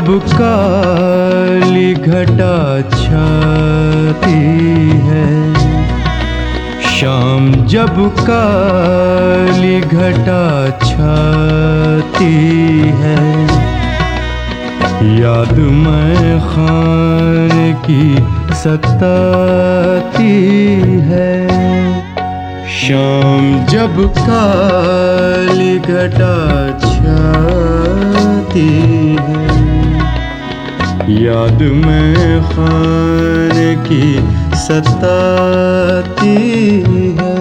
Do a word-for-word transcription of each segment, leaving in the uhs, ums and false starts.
जब काली घटा छाती है, शाम जब काली घटा छाती है, याद मैं खाने की सताती है। शाम जब काली घटा छाती है, याद मैं खाने की सताती है।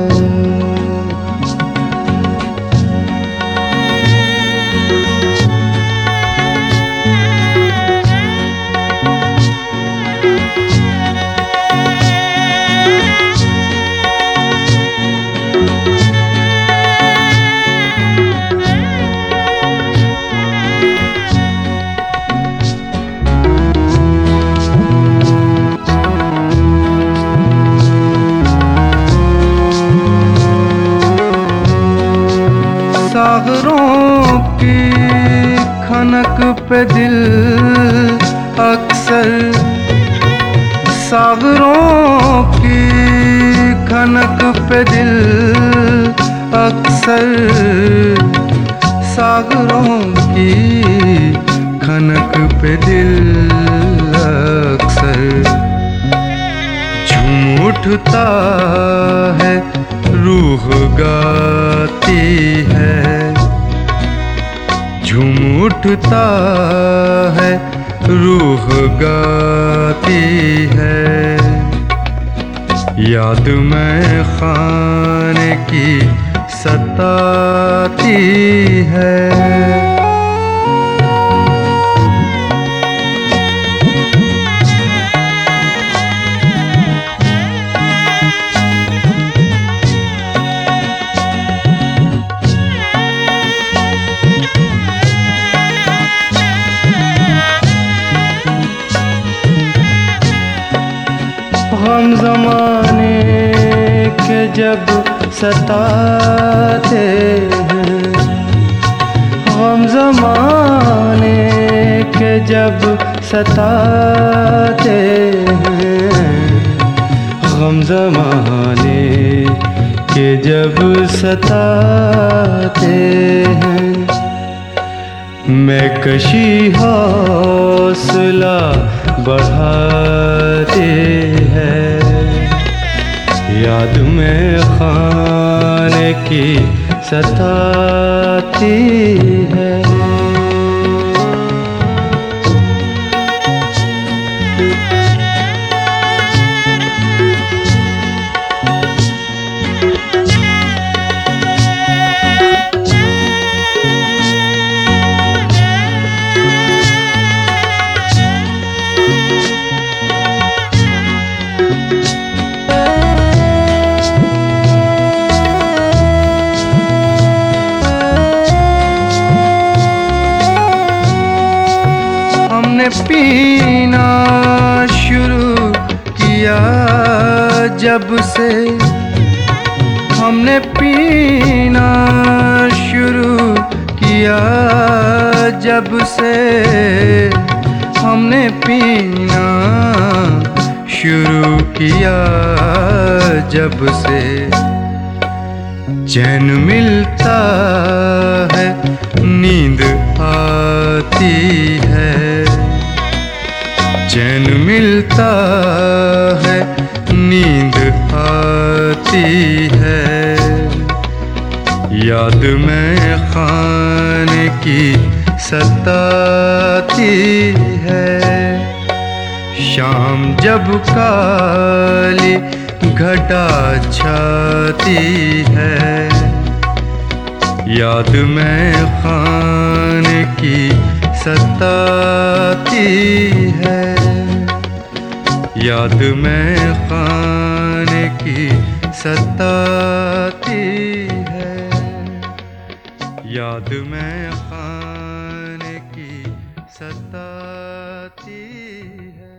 सागरों की खनक पे दिल अक्सर, सागरों की खनक पे दिल अक्सर, सागरों की खनक पे दिल अक्सर, झूम उठता है रूह गाती है, झूम उठता है रूह गाती है। याद मैं खाने की सताती है। हम ज़माने के जब सताते हैं, हम ज़माने के जब सताते हैं, हम ज़माने के जब सताते हैं। मैं कशी हौसला बढ़ाते हैं, याद में खाने की सताती है। हमने पीना शुरू किया जब से, हमने पीना शुरू किया जब से, हमने पीना शुरू किया जब से, चैन मिलता है नींद आती है, चैन मिलता है नींद आती है। याद में खाने की सताती है। शाम जब काली घटा छाती है, याद में खाने की सताती है। याद में खाने की सताती है, याद में खाने की सताती है।